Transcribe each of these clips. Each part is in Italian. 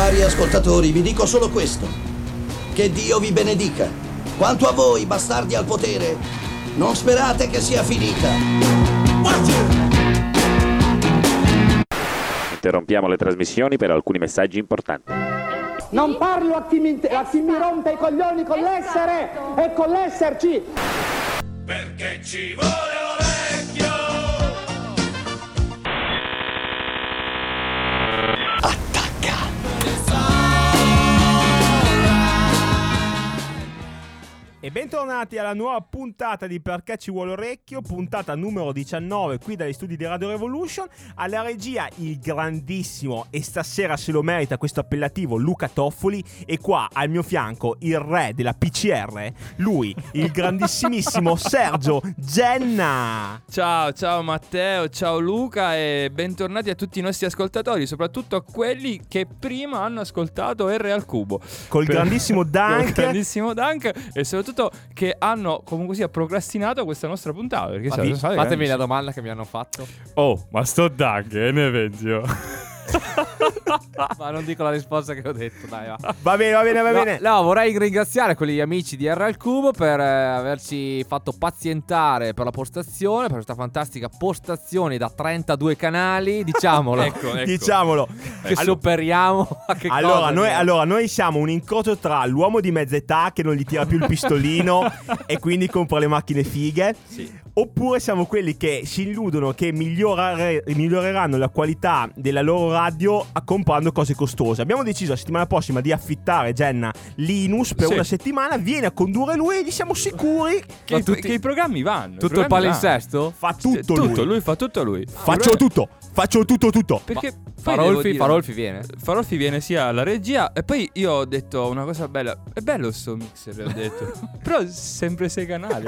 Cari ascoltatori, vi dico solo questo: che Dio vi benedica. Quanto a voi, bastardi al potere, non sperate che sia finita. Interrompiamo le trasmissioni per alcuni messaggi importanti. Non parlo a chi mi rompe i coglioni con l'essere e con l'esserci. Perché ci vuole vecchio. E bentornati alla nuova puntata di Perché ci vuole orecchio, puntata numero 19 qui dagli studi di Radio Revolution. Alla regia il grandissimo, e stasera se lo merita questo appellativo, Luca Toffoli, e qua al mio fianco il re della PCR, lui, il grandissimissimo Sergio Genna. Ciao Matteo, ciao Luca e bentornati a tutti i nostri ascoltatori, soprattutto a quelli che prima hanno ascoltato R al cubo. Col grandissimo Dunk e soprattutto che hanno comunque sia procrastinato questa nostra puntata. Perché fatemi la domanda che mi hanno fatto. Oh, ma sto Dunk, ne pensi? Ma non dico la risposta che ho detto, dai, va. Va bene. No, vorrei ringraziare quelli amici di R al Cubo per averci fatto pazientare per la postazione, per questa fantastica postazione da 32 canali, diciamolo. ecco. Diciamolo. Che superiamo a che allora, noi siamo un incrocio tra l'uomo di mezza età che non gli tira più il pistolino e quindi compra le macchine fighe. Sì. Oppure siamo quelli che si illudono che miglioreranno la qualità della loro radio comprando cose costose. Abbiamo deciso la settimana prossima di affittare Genna Linus per una settimana. Viene a condurre lui e gli siamo sicuri che i programmi vanno. Tutto il palinsesto? Fa tutto lui. Lui fa tutto lui. Faccio tutto. Perché Farolfi viene. Farolfi viene sia alla regia. E poi io ho detto una cosa bella. È bello sto mixer, ho detto. Però sempre 6 canali.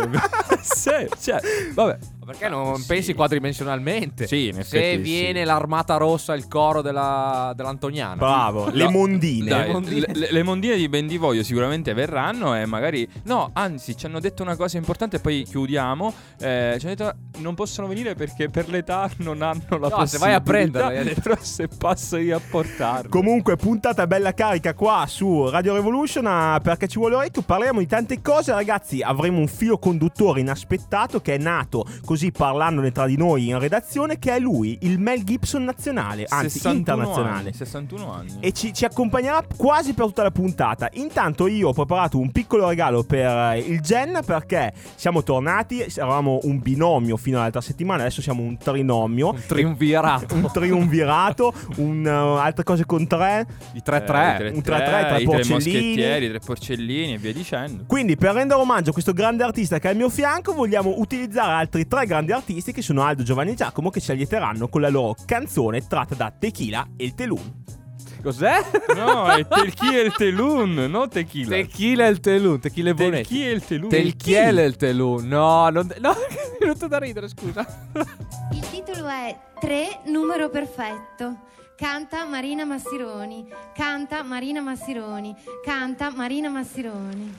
Vabbè. Perché non pensi quadridimensionalmente? Sì, in effetti se viene l'Armata Rossa, il coro dell'Antoniana. Bravo. Le mondine. Dai, le mondine di Bendivoglio sicuramente verranno. E magari anzi ci hanno detto una cosa importante. E poi chiudiamo. Ci hanno detto non possono venire perché per l'età non hanno la possibilità. Se vai a prenderla, però se passo io a portarlo. Comunque puntata bella carica qua su Radio Revolution. Perché ci vuole orecchio. Parliamo di tante cose, ragazzi. Avremo un filo conduttore inaspettato che è nato così parlandone tra di noi in redazione, che è lui, il Mel Gibson nazionale, anzi internazionale. 61 anni. E ci accompagnerà quasi per tutta la puntata. Intanto io ho preparato un piccolo regalo per il Gen, perché siamo tornati, eravamo un binomio fino all'altra settimana, adesso siamo un trinomio. Un triumvirato. Altre cose con 3. I 3-3. Un 3-3, 3 moschettieri, 3 porcellini e via dicendo. Quindi per rendere omaggio a questo grande artista che è al mio fianco, vogliamo utilizzare altri 3 grandi artisti che sono Aldo, Giovanni e Giacomo, che ci allieteranno con la loro canzone tratta da Tequila e il Telun. Cos'è? No, è Telchi e il Telun, no Tequila. Tequila e il Telun, Tequila e Bonetti. Telchi e il Telun. Telchiele e il Telun. No, mi è venuto da ridere, scusa. Il titolo è 3 numero perfetto. Canta Marina Massironi. Canta Marina Massironi. Canta Marina Massironi.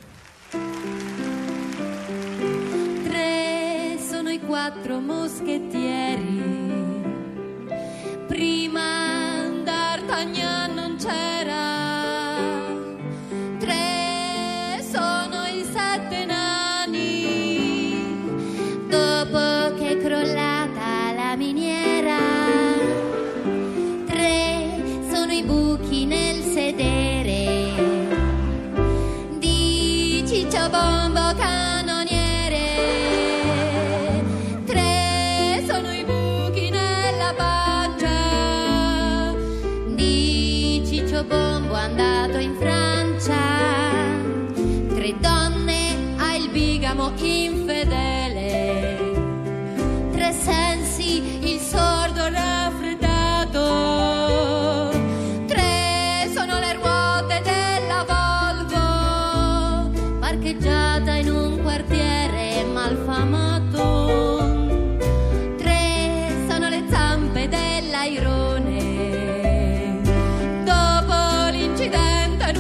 3 sono i 4 moschettieri. Prima D'Artagnan non c'era. 3 sono i 7 nani. Dopo che è crollata la miniera. 3 sono i buchi nel sedere di Ciccio Bombo Cannoniere. 3 sono i buchi nella pancia di Ciccio Bombo andato in Francia. 3 donne ha il bigamo infedele. 3 sensi il sordo raffreddato. 3 sono le ruote della Volvo parcheggiata in un quartiere malfamato. 3 sono le zampe dell'airone dopo l'incidente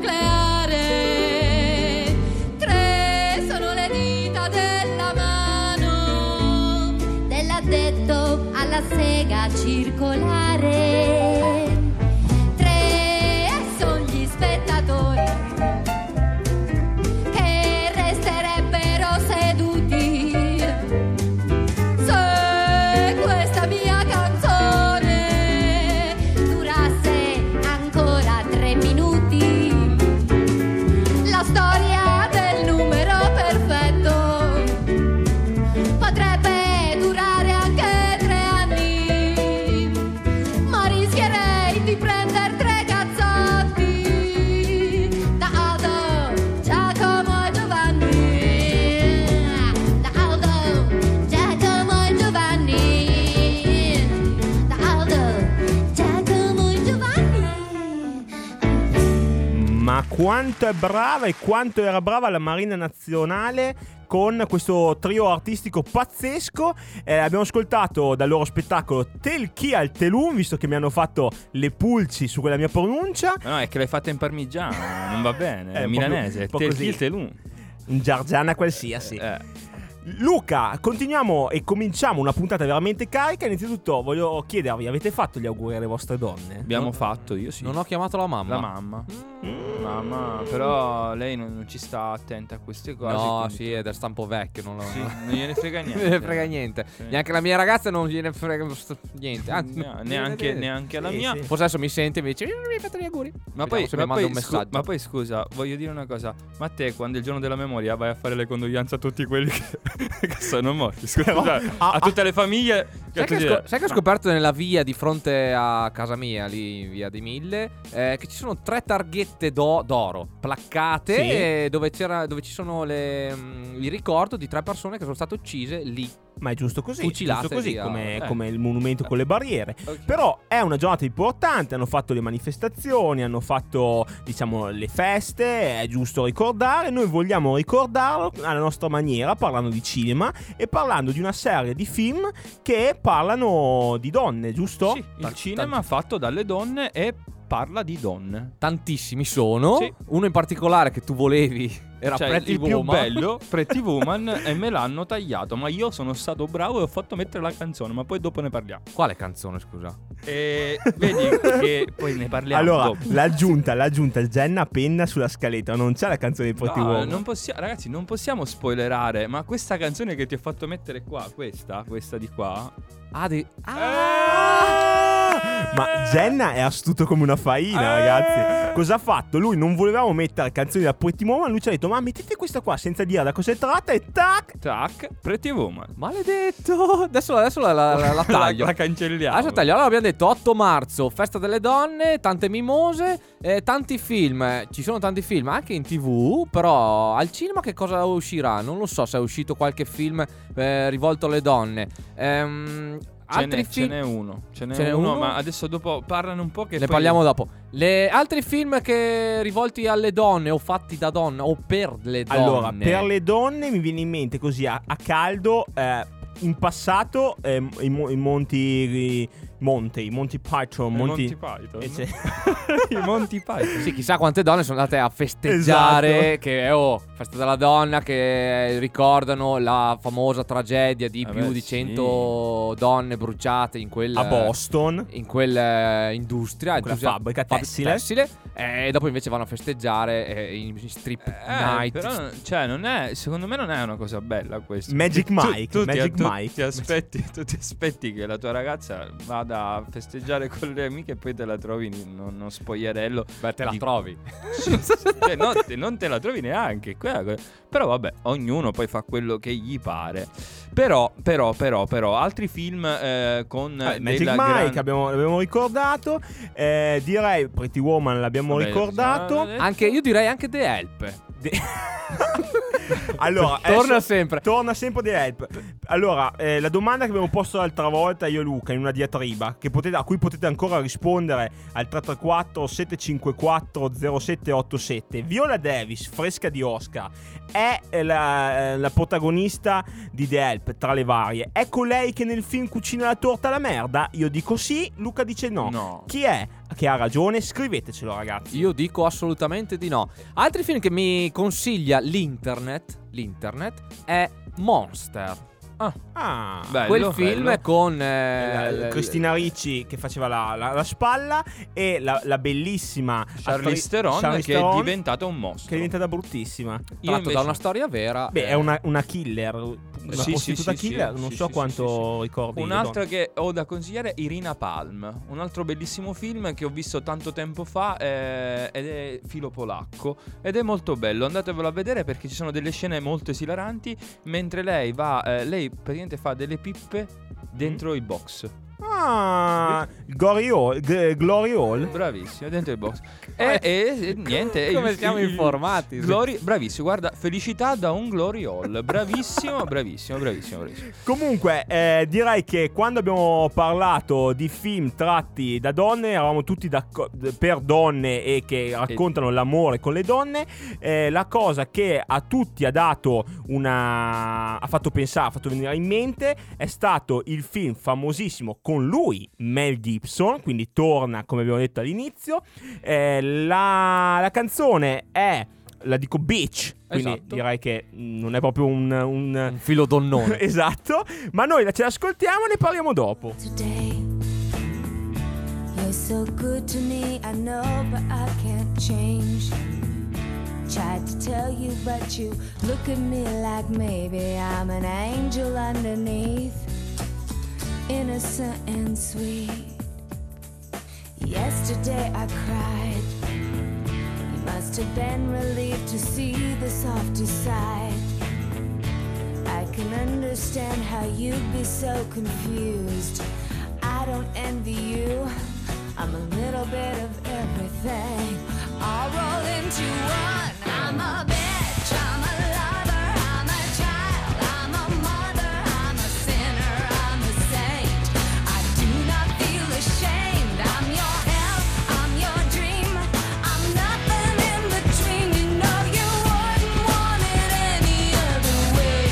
nucleare. 3 sono le dita della mano dell'addetto alla sega circolare. 3 quanto è brava e quanto era brava la Marina Nazionale con questo trio artistico pazzesco. Abbiamo ascoltato dal loro spettacolo Tel Chi al Telun, visto che mi hanno fatto le pulci su quella mia pronuncia. No, è che l'hai fatta in parmigiano, non va bene, è milanese, un po' Tel così. Chi il Telun. In giargiana qualsiasi. Luca, continuiamo e cominciamo una puntata veramente carica. Innanzitutto voglio chiedervi, avete fatto gli auguri alle vostre donne? Abbiamo fatto, io sì. Non ho chiamato la mamma. La mamma. Mamma, però lei non ci sta attenta a queste cose. No, quindi- sì, è del stampo vecchio. Non, Sì, non gliene frega non niente. gliene frega niente. Sì. Neanche la mia ragazza non gliene frega niente. Anzi, Neanche alla Sì, mia. sì. forse adesso mi sente e mi dice: mi hai fatto gli auguri. Ma Vediamo poi, se mi manda un messaggio. ma poi scusa, voglio dire una cosa. Ma te quando è il giorno della memoria vai a fare le condoglianze a tutti quelli che sono morti? Scusa, Però, a tutte le famiglie. Sai che ho scoperto nella via di fronte a casa mia, lì in via dei Mille, che ci sono 3 targhette d'oro placcate, Sì. dove ci sono il ricordo di 3 persone che sono state uccise lì. Ma è giusto così, Fucilate giusto così via. come il monumento con le barriere. Ok. Però è una giornata importante, hanno fatto le manifestazioni, hanno fatto, diciamo, le feste, è giusto ricordare. Noi vogliamo ricordarlo alla nostra maniera, parlando di cinema e parlando di una serie di film che parlano di donne, giusto? Sì, il cinema fatto dalle donne e parla di donne. Tantissimi sono. Sì. Uno in particolare che tu volevi era Cioè, Pretty il più Woman. bello, Pretty Woman, e me l'hanno tagliato. Ma io sono stato bravo e ho fatto mettere la canzone. Ma poi dopo ne parliamo. Quale canzone, scusa? E vedi che poi ne parliamo. Allora, dopo. l'aggiunta Jenna penna sulla scaletta, non c'è la canzone di Pretty No, Woman. ragazzi, non possiamo spoilerare. Ma questa canzone che ti ho fatto mettere qua, questa di qua. Ma Jenna è astuto come una faina, ragazzi. Cosa ha fatto? Lui non volevamo mettere canzoni da Pretty Woman. Lui ci ha detto: ma mettete questa qua senza dire da cosa tratta. E tac. Tac, Pretty Woman. Maledetto. Adesso la taglio. La cancelliamo. Adesso taglio. Allora abbiamo detto 8 marzo, festa delle donne, tante mimose, tanti film. Ci sono tanti film anche in TV. Però al cinema che cosa uscirà? Non lo so se è uscito qualche film rivolto alle donne. Ce n'è uno. Ce n'è uno, ma adesso dopo parlano un po' che ne poi parliamo dopo. Altri film che rivolti alle donne o fatti da donna o per le donne. Allora, per le donne mi viene in mente così a caldo. In passato i Monty Python. Monty Python. I Monty Python. Sì, chissà quante donne sono andate a festeggiare. Esatto. Che festa della donna, che ricordano la famosa tragedia di più di 100 donne bruciate in quel A Boston. in quella industria, quella fabbrica tessile. E dopo invece vanno a festeggiare in strip night. Però, cioè, non è, secondo me non è una cosa bella questo. Magic Mike. Tu Mike. ti aspetti che la tua ragazza vada a festeggiare con le amiche e poi te la trovi in uno spogliarello. Beh, te la trovi. Cioè, non te la trovi neanche. Però vabbè, ognuno poi fa quello che gli pare. Però altri film con Magic Mike l'abbiamo ricordato. Direi Pretty Woman l'abbiamo ricordato. Anche io direi anche The Help. Allora, Torna sempre The Help. Allora, la domanda che abbiamo posto l'altra volta io e Luca in una diatriba a cui potete ancora rispondere al 334 754 0787. Viola Davis, fresca di Oscar, è la protagonista di The Help tra le varie. È colei che nel film cucina la torta alla merda? Io dico sì, Luca dice no. Chi è che ha ragione? Scrivetecelo, ragazzi. Io dico assolutamente di no. Altri film che mi consiglia l'internet è Monster. Bello, quel film bello. con Cristina Ricci che faceva la spalla e la bellissima Charlize Theron che è diventata un mostro. che è diventata bruttissima. tratto da una storia vera. Beh, è una killer, una prostituta killer, non so quanto ricordi. Un'altra che ho da consigliare è Irina Palm, un altro bellissimo film che ho visto tanto tempo fa ed è filo polacco ed è molto bello, andatevelo a vedere perché ci sono delle scene molto esilaranti mentre lei praticamente fa delle pippe dentro i box. Ah, Glory Hall. Bravissimo, dentro il box. E niente. Come siamo informati? Bravissimo, guarda, felicità da un Glory Hall. Bravissimo. Comunque, direi che quando abbiamo parlato di film tratti da donne, eravamo tutti per donne e che raccontano l'amore con le donne. La cosa che a tutti ha dato ha fatto pensare, ha fatto venire in mente, è stato il film famosissimo con lui, Mel Gibson, quindi torna, come abbiamo detto all'inizio. La canzone è, la dico, Beach, quindi esatto. Direi che non è proprio un filo donnone. Esatto, ma noi ce l'ascoltiamo e ne parliamo dopo. Today, you're so good to me, I know, but I can't change. Tried to tell you, but you look at me like maybe I'm an angel underneath, innocent and sweet. Yesterday I cried. You must have been relieved to see the softer side. I can understand how you'd be so confused. I don't envy you. I'm a little bit of everything. I'll roll into one. I'm a bitch, I'm a lover, I'm a child, I'm a mother, I'm a sinner, I'm a saint. I do not feel ashamed. I'm your hell, I'm your dream. I'm nothing in between. You know you wouldn't want it any other way.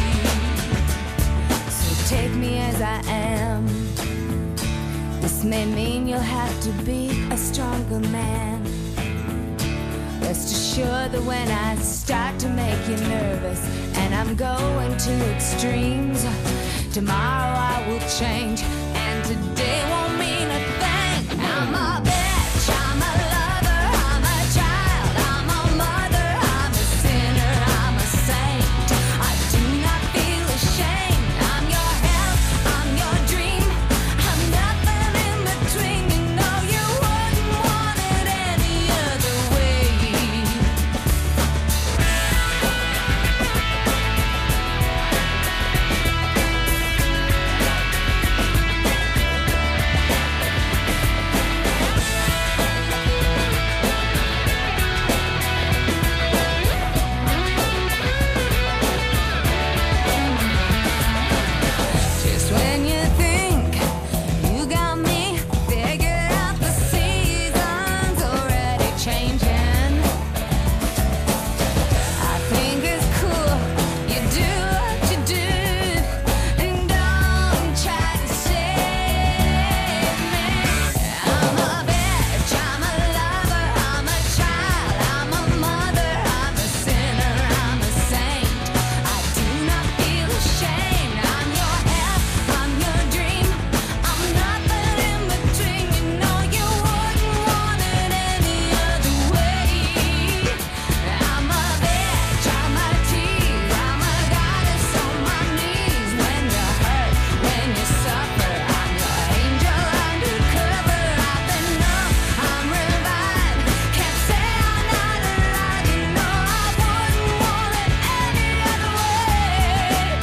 So take me as I am. This may mean you'll have to be a stronger man. Rest assured that when I start to make you nervous and I'm going to extremes, tomorrow I will change and today won't mean a thing. I'm a bitch, I'm a lover, I'm a child, I'm a mother, I'm a sinner, I'm a saint. I do not feel ashamed. I'm your hell, I'm your dream. I'm nothing in between. You know you wouldn't want it any other way. Just when you think you got me figured out, the season's already changing. I think it's cool you do what you do, and don't try to save me. I'm a bitch, I'm a lover, I'm a child, I'm a mother, I'm a sinner, I'm a saint. I do not feel ashamed. I'm your hell, I'm your dream. I'm nothing in between. You know you wouldn't want it any other way. I'm a bitch, I'm a tease, I'm a goddess on my knees. When you hurt, when you suffer, I'm your angel undercover. I've been numb, I'm revived. Can't say I'm not alive. You know I wouldn't want it any other way.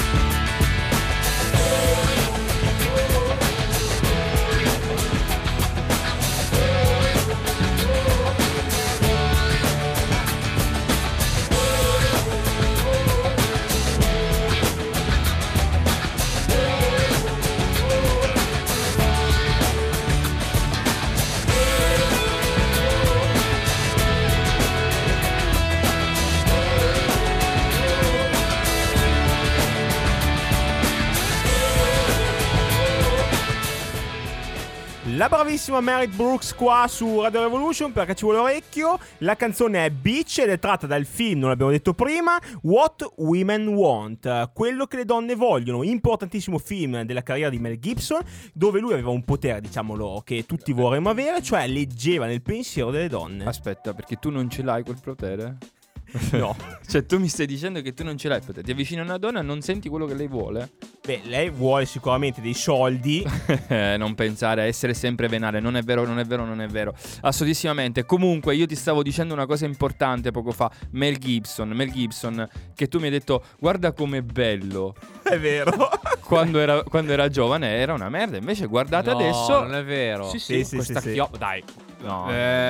La bravissima Merit Brooks qua su Radio Revolution, perché ci vuole orecchio. La canzone è Beach ed è tratta dal film, non l'abbiamo detto prima, What Women Want, quello che le donne vogliono, importantissimo film della carriera di Mel Gibson, dove lui aveva un potere, diciamolo, che tutti vorremmo avere, cioè leggeva nel pensiero delle donne. Aspetta, perché tu non ce l'hai quel potere? No. Cioè, tu mi stai dicendo che tu non ce l'hai, aspetta, ti avvicini a una donna e non senti quello che lei vuole? Beh, lei vuole sicuramente dei soldi. Non pensare a essere sempre venale, non è vero, non è vero, non è vero. Assolutissimamente. Comunque, io ti stavo dicendo una cosa importante poco fa. Mel Gibson, che tu mi hai detto, guarda com'è bello. È vero. Quando era giovane era una merda. Invece guardate No, adesso. non è vero. Sì, Questa sì. Dai. No,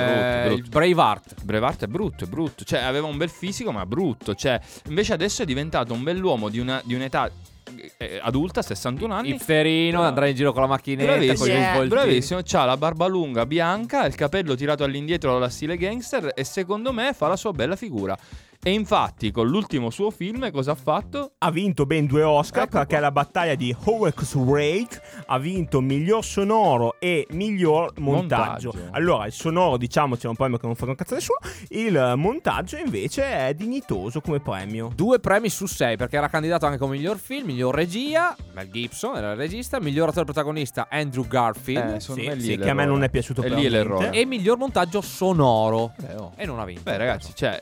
Il brutto. Braveheart. È brutto. Cioè, aveva un bel fisico, ma brutto. Cioè, invece adesso è diventato un bell'uomo di un'età adulta, 61 anni. Hipsterino, andrà in giro con la macchinetta, con gli svoltini. Bravissimo, c'ha la barba lunga bianca, il capello tirato all'indietro alla stile gangster e secondo me fa la sua bella figura. E infatti con l'ultimo suo film cosa ha fatto? Ha vinto ben 2 Oscar, Ecco perché qua. la battaglia di Howard's Rage ha vinto miglior sonoro e miglior montaggio. Montaggio. Allora, il sonoro, diciamoci, è un premio che non fa un cazzo a nessuno. Il montaggio invece è dignitoso come premio. 2 premi su 6, perché era candidato anche come miglior film, miglior regia, Mel Gibson era il regista, miglior attore protagonista Andrew Garfield Secondo Sì, me lì sì, è che a me non è piaciuto E per lì è niente. l'errore. e miglior montaggio sonoro. Oh. E non ha vinto. Beh ragazzi, cioè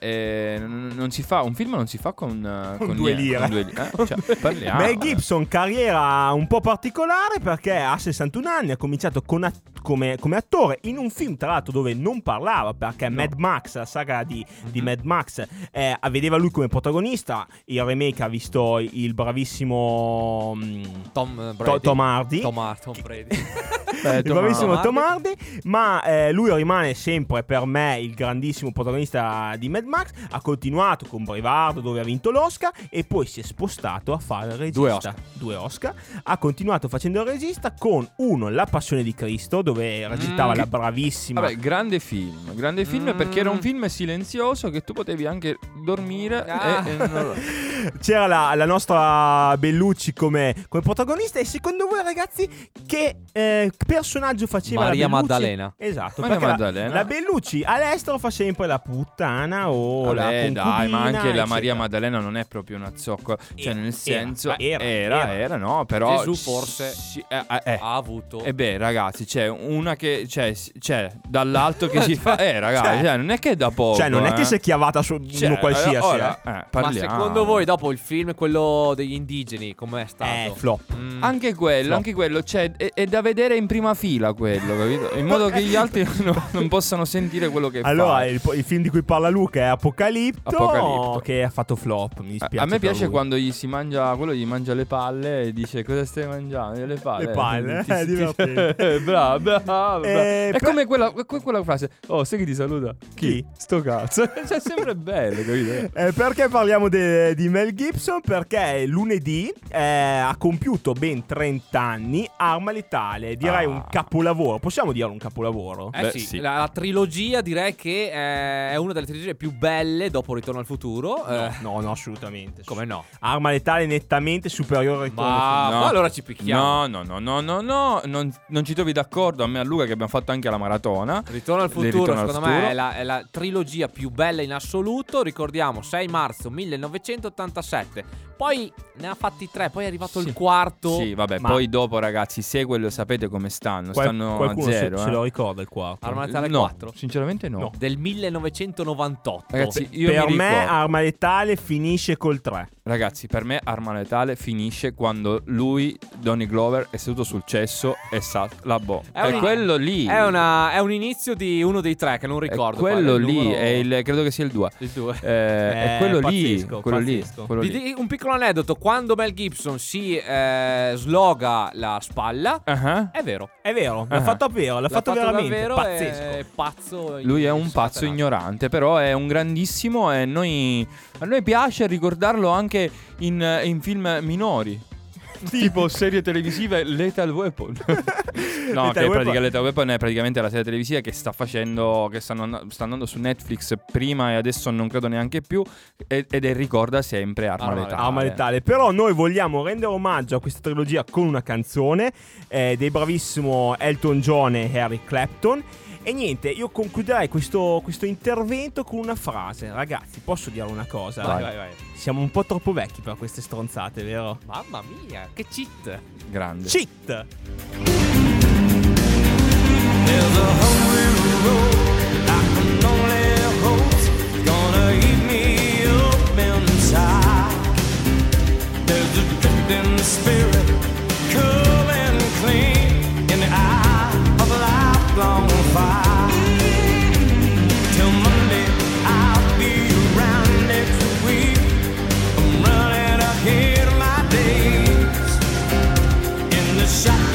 non si fa un film, non si fa con 2 lire. con 2 lire. Cioè, parliamo. Mel Gibson, carriera un po' particolare perché a 61 anni ha cominciato come attore in un film tra l'altro dove non parlava, perché Mad Max, la saga di Mad Max, vedeva lui come protagonista. Il remake ha visto il bravissimo Tom Brady. Tom Hardy. Tom Brady. Beh, Il bravissimo Tom Tom Hardy, ma lui rimane sempre per me il grandissimo protagonista di Mad Max. Ha continuato con Braveheart dove ha vinto l'Oscar e poi si è spostato a fare il regista. 2 Oscar. Ha continuato facendo il regista con La Passione di Cristo dove recitava la bravissima. Vabbè, grande film perché era un film silenzioso che tu potevi anche dormire C'era la nostra Bellucci come protagonista. E secondo voi ragazzi che personaggio faceva Maria la Bellucci? Maddalena. Esatto, Maria perché Maddalena. la Bellucci all'estero fa sempre la puttana o la Vabbè, concubina, dai, ma anche la eccetera. Maria Maddalena non è proprio una zoccola. Cioè, nel senso, era, no, però Gesù forse ha avuto. E beh, ragazzi, c'è una che c'è dall'alto che si fa. Ragazzi, cioè, non è che è da poco. Cioè, non è che si è chiavata su uno qualsiasi. Ora, Ma parliamo. secondo voi dopo il film, quello degli indigeni, com'è stato? Flop. Anche quello, cioè, è da vedere in prima fila quello, capito? In modo che gli altri non possano sentire quello che Allora, fa. il film di cui parla Luca è Apocalipto, che ha fatto flop. Mi dispiace. A me per piace lui. quando quello gli mangia le palle e dice cosa stai mangiando? Le palle. Le palle, Ti- è ti- divertente. bravo. È per- come quella frase. Oh, sai chi ti saluta? Chi? Sto cazzo. Cioè, sempre bello, capito? Perché parliamo di Mel Gibson? Perché lunedì ha compiuto ben 30 anni Arma Letale. Direi un capolavoro. Possiamo dire un capolavoro? Beh, Sì, sì. la trilogia direi che è una delle trilogie più belle dopo Ritorno al futuro. No, assolutamente. Come no? Arma Letale nettamente superiore a Ritorno al Ma Futuro. poi allora ci picchiamo. No, non ci trovi d'accordo. A me e a Luca che abbiamo fatto anche la maratona. Ritorno al Di futuro, Ritorno al secondo me, futuro. è la trilogia più bella in assoluto. Ricordiamo, 6 marzo 1987. Poi ne ha fatti 3, poi è arrivato il quarto. Sì, vabbè, Ma- poi dopo ragazzi, segue lo sapete come stanno. Stanno a Qualcuno zero. se lo ricorda il quarto? Arma Letale No, 4 sinceramente no. del 1998. Ragazzi, io Per mi me ricordo. Arma Letale finisce col 3. Ragazzi, per me Arma Letale finisce quando lui, Donny Glover, è seduto sul cesso e sa la È È un- quello lì. È un inizio di uno dei 3 che non ricordo. Quello qual è il lì, numero. credo che sia il 2. Il 2. È quello lì. pazzesco, Quello lì. pazzesco. Quello Vi lì. dico un piccolo aneddoto. Quando Mel Gibson si sloga la spalla, Ah. è vero. È vero, Ah. l'ha fatto vero, l'ha fatto veramente davvero, pazzesco. È pazzo. Lui è un pazzo ignorante, però è un grandissimo e a noi piace ricordarlo anche in film minori. Tipo serie televisive Lethal Weapon. No, Lethal Weapon. Lethal Weapon è praticamente la serie televisiva che sta andando su Netflix prima e adesso non credo neanche più. Ed ricorda sempre Arma Arma Letale. Arma Letale. Però noi vogliamo rendere omaggio a questa trilogia con una canzone dei bravissimo Elton John e Eric Clapton. E niente, io concluderei questo intervento con una frase. Ragazzi, posso dire una cosa? Vai. Siamo un po' troppo vecchi per queste stronzate, vero? Mamma mia, che cheat. Grande. Cheat! There's a hole in the road I can only hope's gonna eat me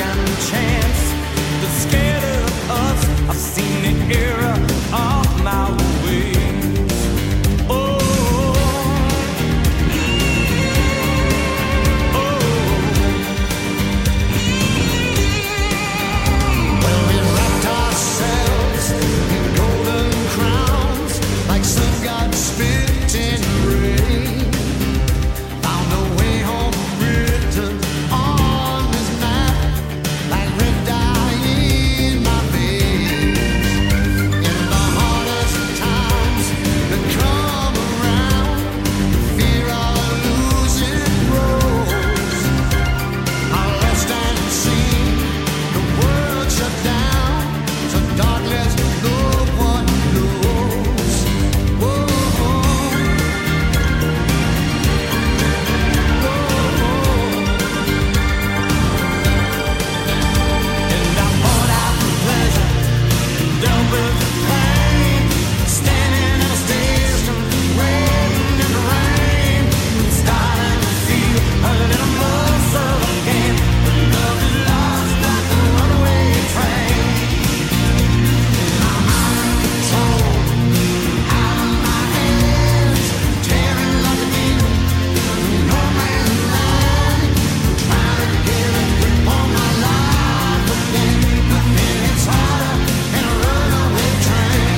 second chance that's scared of us. I've seen the era of my ways. Oh, well, we wrapped ourselves in golden crowns like sun god spit in rain. Found a way home written on this map like red dye in my veins. In the hardest times that come around, fear of losing grows. I lost and seen the world shut down, so darkness no one knows. Whoa. And I bought out the pleasure, dealt with the pain, standing in a station, waiting in the rain, starting to feel a little closer again. Love is lost like a runaway train. I'm out of control, out of my hands, tearing like a needle, no man's land, trying to get a grip on my life again. Nothing hits harder than a runaway train.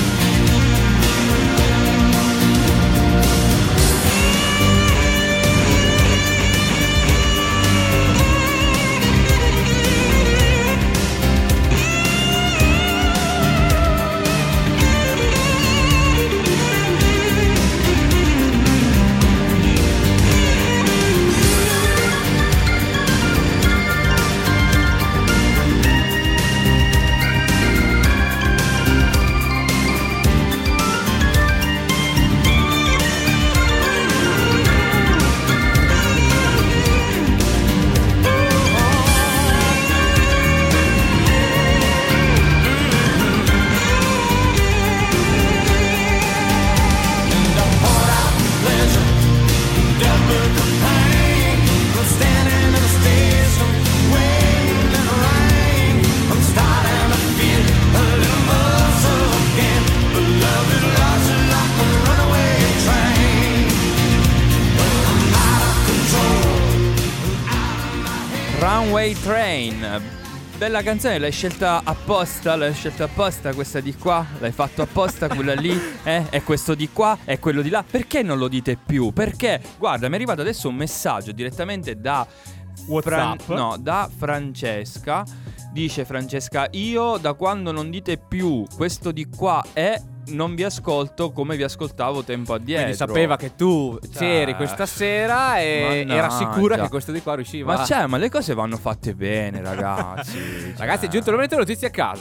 Runway Train. Bella canzone, l'hai scelta apposta? L'hai scelta apposta questa di qua? L'hai fatto apposta quella lì? E questo di qua? E quello di là? Perché non lo dite più? Perché? Guarda, mi è arrivato adesso un messaggio direttamente da WhatsApp? da Francesca. Dice Francesca: io da quando non dite più questo di qua è, non vi ascolto come vi ascoltavo tempo addietro. Quindi sapeva che tu c'eri questa sera e Mannaggia. era sicura che questo di qua riusciva. Ma le cose vanno fatte bene, ragazzi. Ragazzi, è giunto il momento delle notizie a caso.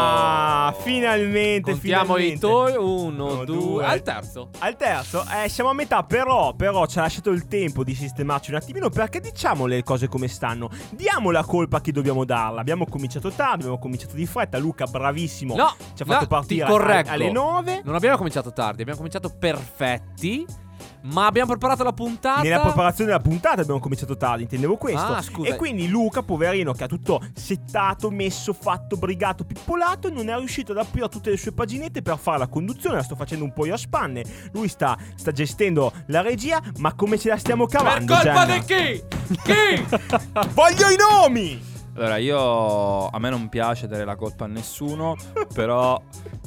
Finalmente. Contiamo i finalmente. 1, 2. Al terzo. Al terzo, siamo a metà, però ci ha lasciato il tempo di sistemarci un attimino, perché diciamo le cose come stanno. Diamo la colpa a chi dobbiamo darla. Abbiamo cominciato tardi, abbiamo cominciato di fretta. Luca, bravissimo, No, ci ha fatto partire corretto. alle 9. Non abbiamo cominciato tardi, abbiamo cominciato perfetti. Ma abbiamo preparato la puntata. Nella preparazione della puntata abbiamo cominciato tardi, intendevo questo. Ah, scusa. E quindi Luca, poverino, che ha tutto settato, messo, fatto, brigato, pippolato, non è riuscito ad aprire tutte le sue paginette per fare la conduzione. La sto facendo un po' io a spanne. Lui sta gestendo la regia, ma come ce la stiamo cavando? Per colpa Gianna? di chi? Chi? Voglio i nomi! Allora, a me non piace dare la colpa a nessuno, però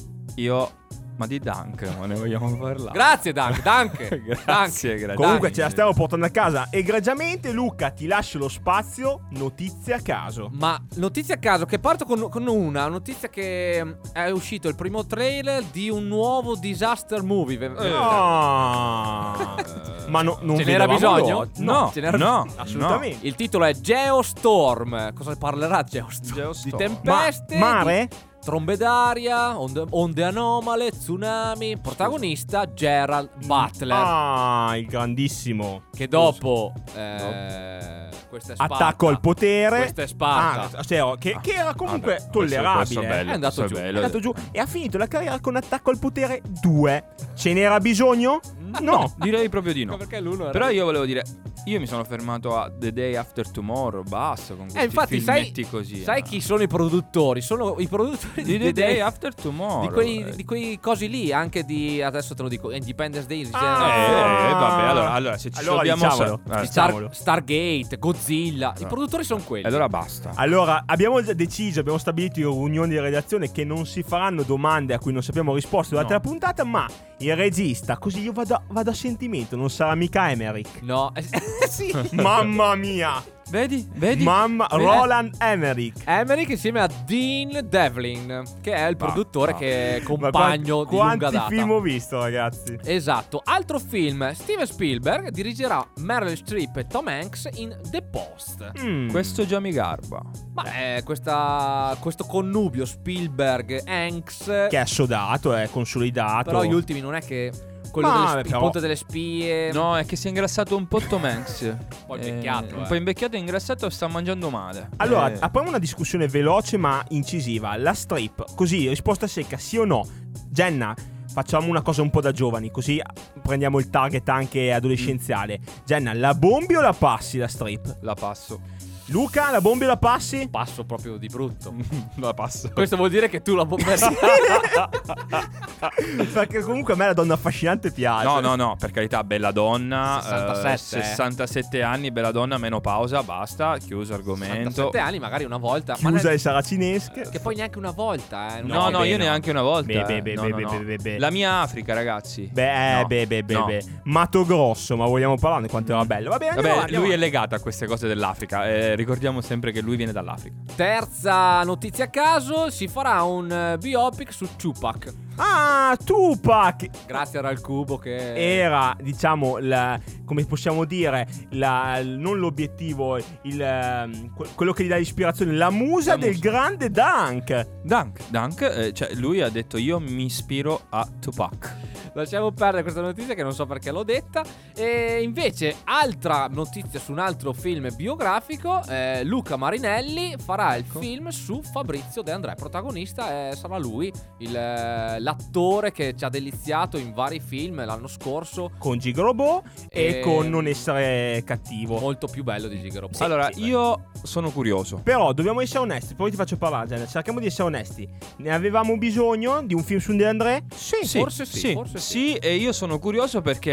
ma di Dunk, ma ne vogliamo parlare? Grazie, Dunk. Grazie. Comunque ce la stiamo portando a casa egregiamente. Luca, ti lascio lo spazio. Notizie a caso. Ma notizie a caso, che parto con una notizia che è uscito il primo trailer di un nuovo disaster movie. Ma non Ce n'era vedevamo bisogno? l'ora. No, ce n'era no, assolutamente. Il titolo è Geostorm. Cosa parlerà Geostorm? Di tempeste, Mare? di trombe d'aria, onde anomale, tsunami. Protagonista Gerald Butler. Il grandissimo. Che dopo questa è Sparta. Attacco al potere. Questa è Sparta. Che era comunque Vabbè, tollerabile. bello, È andato questo giù. bello. È andato giù e ha finito la carriera con Attacco al potere 2. Ce n'era bisogno? No. Direi proprio di no. Perché l'uno era... Però io volevo dire, Io mi sono fermato a The Day After Tomorrow, basta con questi Infatti, filmetti così. sai chi sono i produttori? Sono i produttori di The Day After Tomorrow. di quei cosi lì, anche di, adesso te lo dico, Independence Day. Vabbè, allora se ci dobbiamo diciamolo. Stargate, Godzilla, i produttori sono quelli. allora basta. Allora, abbiamo deciso, abbiamo stabilito in riunione di redazione che non si faranno domande a cui non sappiamo risposte durante la puntata, ma il regista, così io vado a sentimento, non sarà mica Emmerich. No, sì. Mamma mia! Vedi? Roland Emmerich. Emmerich insieme a Dean Devlin, che è il produttore che è compagno di lunga data. Quanti film ho visto, ragazzi? Esatto. Altro film, Steven Spielberg dirigerà Meryl Streep e Tom Hanks in The Post. Questo già mi garba. Ma questo connubio Spielberg-Hanks, Che è assodato, è consolidato. però gli ultimi non è che quello il Ponte delle Spie. No, è che si è ingrassato un po' Tom Hanks. Un po' invecchiato, Un po' invecchiato e ingrassato, sta mangiando male. Allora, apriamo una discussione veloce ma incisiva. La Streep, così, risposta secca, sì o no? Jenna, facciamo una cosa un po' da giovani, così prendiamo il target anche adolescenziale. Jenna, la bombi o la passi la Streep? La passo. Luca, la bombi o la passi? Passo proprio di brutto. La passo. Questo vuol dire che tu la bombersi. Perché comunque a me la donna affascinante piace. No, per carità, bella donna. 67 anni, bella donna, menopausa, basta, chiuso argomento. 67 anni, magari una volta. Chiusa le saracinesche. Che poi neanche una volta, No, io neanche una volta. Beh. La mia Africa, ragazzi. Beh. Mato Grosso, ma vogliamo parlarne quanto era bello. Va bene, Vabbè, lui è legato a queste cose dell'Africa. Ricordiamo sempre che lui viene dall'Africa. Terza notizia a caso, si farà un biopic su Tupac. Ah, Tupac! Grazie a Ral Cubo che era, diciamo, come possiamo dire, non l'obiettivo, quello che gli dà l'ispirazione, la musa del grande Dunk. Dunk, cioè lui ha detto io mi ispiro a Tupac. Lasciamo perdere questa notizia che non so perché l'ho detta. E invece altra notizia su un altro film biografico, Luca Marinelli farà il film su Fabrizio De André. Protagonista sarà lui, l'attore che ci ha deliziato in vari film l'anno scorso, con Gigrobò e con Non essere cattivo. Molto più bello di Gigrobò. Allora, io sono curioso. Però dobbiamo essere onesti, poi ti faccio parlare, Gianna. Cerchiamo di essere onesti. Ne avevamo bisogno di un film su De André? Sì, forse sì. E io sono curioso perché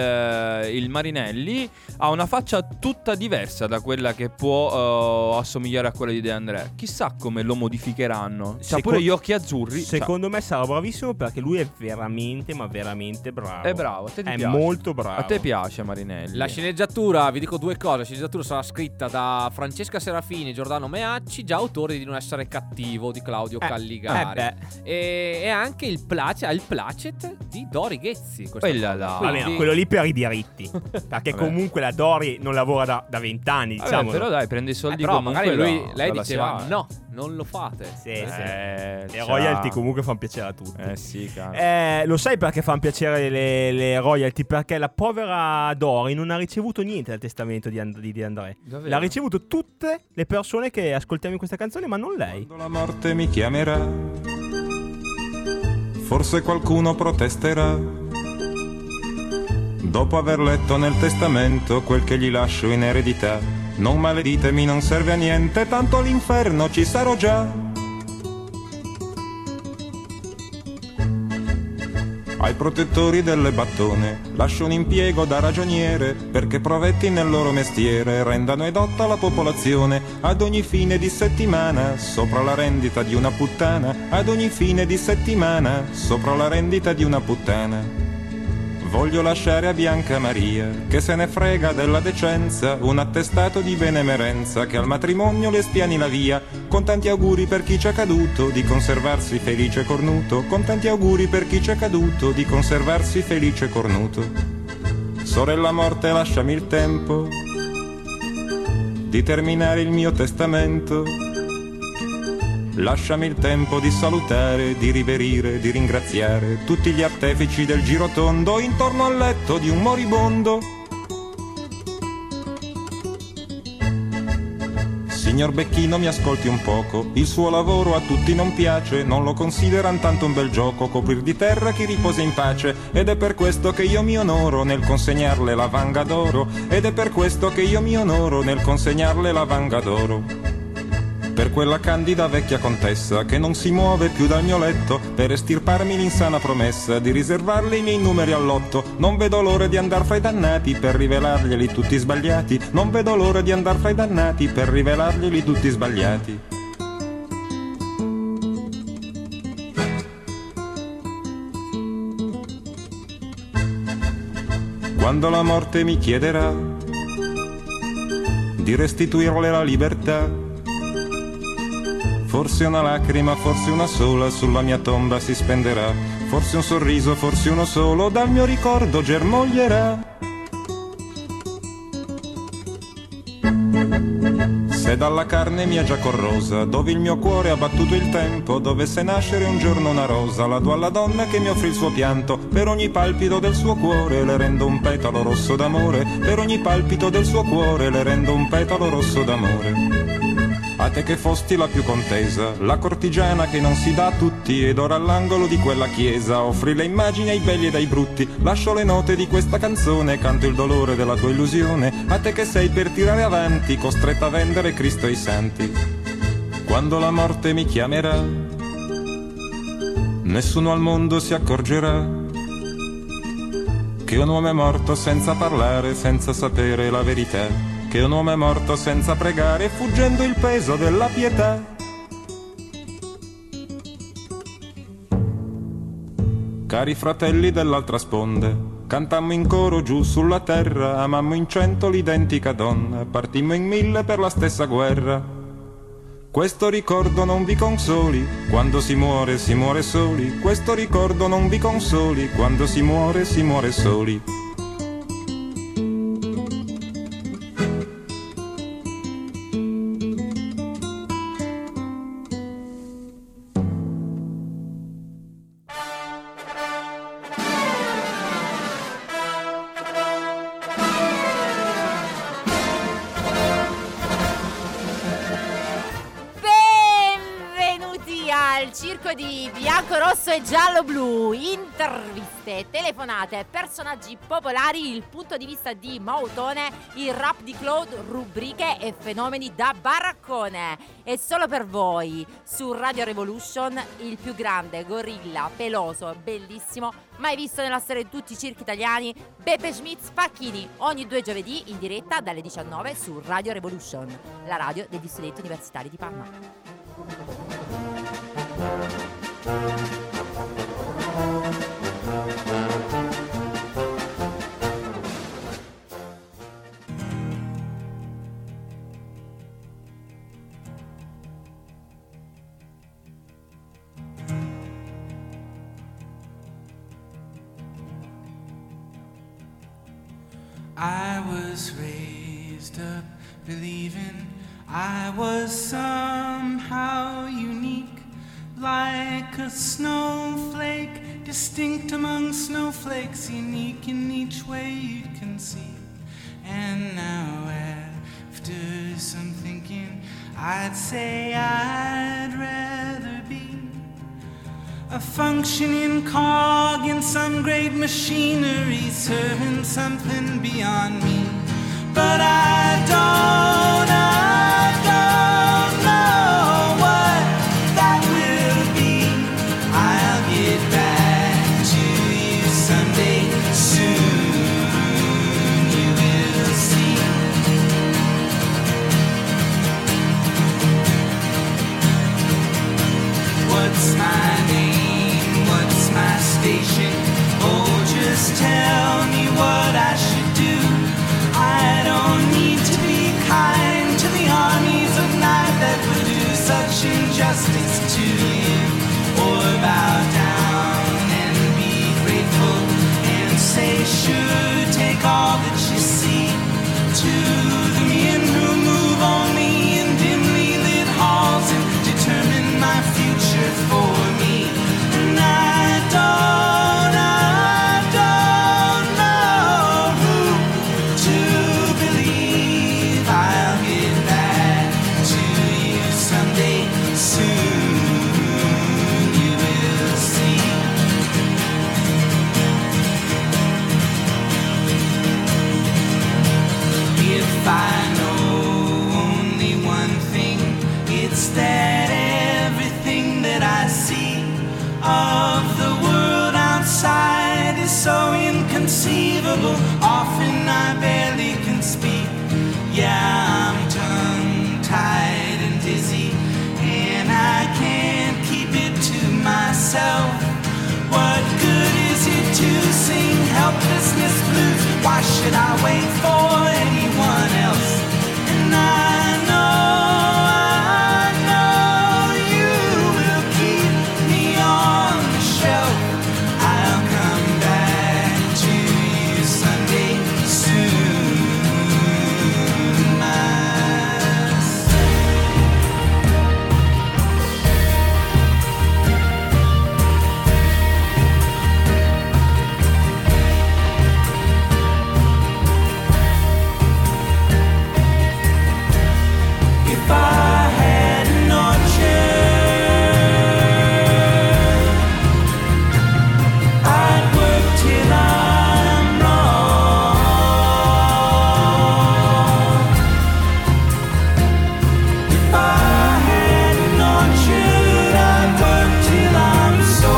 il Marinelli ha una faccia tutta diversa da quella che può assomigliare a quella di De André. Chissà come lo modificheranno. C'ha pure gli occhi azzurri. Secondo me sarà bravissimo perché lui è veramente, ma veramente bravo. È bravo, a te ti piace. È molto bravo. A te piace Marinelli. La sceneggiatura, vi dico due cose. La sceneggiatura sarà scritta da Francesca Serafini e Giordano Meacci, già autori di Non essere cattivo di Claudio Calligari. E anche il placet di Dori Ghezzi. Quello lì per i diritti. Perché comunque la Dori non lavora da 20 anni, diciamo. Però dai, prende i soldi però comunque. Magari lei diceva no, non lo fate. Le royalty comunque fanno piacere a tutti. Sì, cara. Lo sai perché fanno piacere le royalty? Perché la povera Dori non ha ricevuto niente dal testamento di André. Davvero? L'ha ricevuto tutte le persone che ascoltiamo in questa canzone, ma non lei. Quando la morte mi chiamerà, forse qualcuno protesterà. Dopo aver letto nel testamento quel che gli lascio in eredità, non maleditemi, non serve a niente, tanto all'inferno ci sarò già. Ai protettori delle battone lascio un impiego da ragioniere, perché provetti nel loro mestiere rendano edotta la popolazione. Ad ogni fine di settimana, sopra la rendita di una puttana, ad ogni fine di settimana, sopra la rendita di una puttana. Voglio lasciare a Bianca Maria, che se ne frega della decenza, un attestato di benemerenza che al matrimonio le spiani la via, con tanti auguri per chi c'è caduto di conservarsi felice e cornuto, con tanti auguri per chi c'è caduto di conservarsi felice e cornuto. Sorella morte, lasciami il tempo di terminare il mio testamento. Lasciami il tempo di salutare, di riverire, di ringraziare tutti gli artefici del girotondo intorno al letto di un moribondo. Signor Becchino mi ascolti un poco, il suo lavoro a tutti non piace, non lo consideran tanto un bel gioco, coprir di terra chi riposa in pace, ed è per questo che io mi onoro nel consegnarle la Vanga d'Oro, ed è per questo che io mi onoro nel consegnarle la Vanga d'Oro. Per quella candida vecchia contessa che non si muove più dal mio letto, per estirparmi l'insana promessa di riservarle i miei numeri al lotto. Non vedo l'ora di andar fra i dannati per rivelarglieli tutti sbagliati. Non vedo l'ora di andar fra i dannati per rivelarglieli tutti sbagliati. Quando la morte mi chiederà di restituirle la libertà, forse una lacrima, forse una sola, sulla mia tomba si spenderà. Forse un sorriso, forse uno solo, dal mio ricordo germoglierà. Se dalla carne mia già corrosa, dove il mio cuore ha battuto il tempo, dovesse nascere un giorno una rosa, la do alla donna che mi offrì il suo pianto. Per ogni palpito del suo cuore le rendo un petalo rosso d'amore. Per ogni palpito del suo cuore le rendo un petalo rosso d'amore. A te che fosti la più contesa, la cortigiana che non si dà a tutti, ed ora all'angolo di quella chiesa offri le immagini ai belli ed ai brutti. Lascio le note di questa canzone, canto il dolore della tua illusione. A te che sei per tirare avanti, costretta a vendere Cristo e i santi. Quando la morte mi chiamerà, nessuno al mondo si accorgerà che un uomo è morto senza parlare, senza sapere la verità. Che un uomo è morto senza pregare, fuggendo il peso della pietà. Cari fratelli dell'altra sponda, cantammo in coro giù sulla terra, amammo in 100 l'identica donna, partimmo in 1000 per la stessa guerra. Questo ricordo non vi consoli, quando si muore soli. Questo ricordo non vi consoli, quando si muore soli. Di bianco, rosso e giallo blu, interviste, telefonate, personaggi popolari, il punto di vista di Mautone, il rap di Claude, rubriche e fenomeni da baraccone. E solo per voi su Radio Revolution il più grande gorilla peloso, bellissimo, mai visto nella storia di tutti i circhi italiani, Beppe Schmitz Facchini, ogni 2 giovedì in diretta dalle 19 su Radio Revolution, la radio degli studenti universitari di Parma. I was raised up believing I was somehow unique, like a snowflake, distinct among snowflakes, unique in each way you can see. And now after some thinking, I'd say I'd rather be a functioning cog in some great machinery, serving something beyond me. But I don't know what that will be. I'll get back to you someday soon, you will see. What's my name? What's my station? Oh, just tell me what I should do. I don't need to be kind to the armies of night that would do such injustice to you, or bow down and be grateful and say sure, take all that you see. To the men who move only in dimly lit halls and determine my future for me. And I don't know who to believe. I'll get back to of the world outside is so inconceivable. Often I barely can speak. Yeah, I'm tongue-tied and dizzy, and I can't keep it to myself. What good is it to sing helplessness blues? Why should I wait for anyone else? And I know you will keep me on the shelf. I'll come back to you Sunday soon, if I had an orchard, I'd work till I'm wrong. If I had an orchard, I'd work till I'm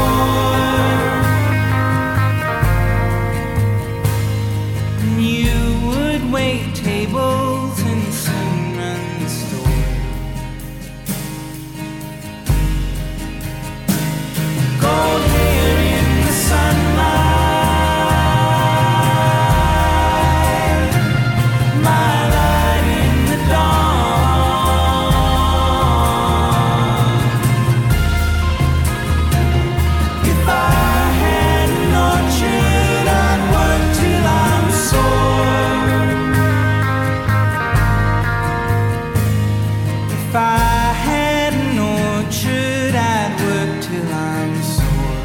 sore. And you would wait tables and soon run the store. Gold hair in the sunlight, my light in the dawn. If I had an orchard, I'd work till I'm sore. If I had an orchard, I'd work till I'm sore.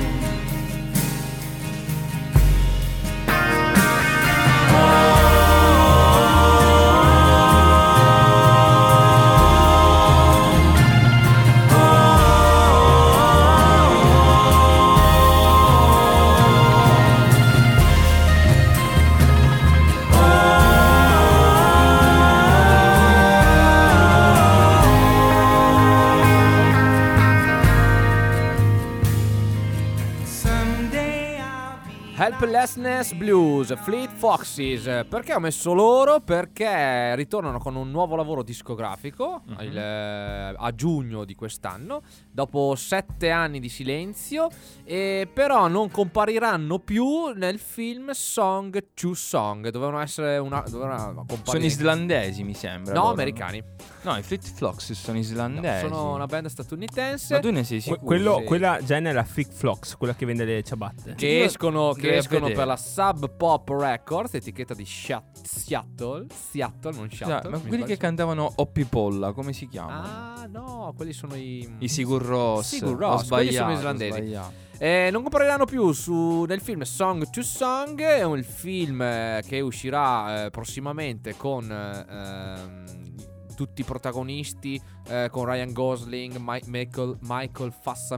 Someday I'll be Helplessness Blues, Fleet Foxes. Perché ho messo loro? Perché ritornano con un nuovo lavoro discografico a giugno di quest'anno, dopo 7 anni di silenzio, e però non compariranno più nel film Song to Song. Dovevano comparire. Sono islandesi, mi sembra. No, loro. americani. No, i Fleet Foxes sono islandesi. Sono una band statunitense. Ma tu ne sei sicuro? Sì. Quella Jen è la Flick Flox, quella che vende le ciabatte. Che escono vedere. per la Sub Pop Records, etichetta di Seattle, non Seattle. Ma mi quelli sbaglio. che cantavano Oppi Polla, come si chiamano? Ah, no, quelli sono i Sigur Rós. Sigur Ho Rós, quelli sono sbagliato, islandesi. ho sbagliato. Non compariranno più nel film Song to Song. È un film che uscirà prossimamente con tutti i protagonisti, con Ryan Gosling, Michael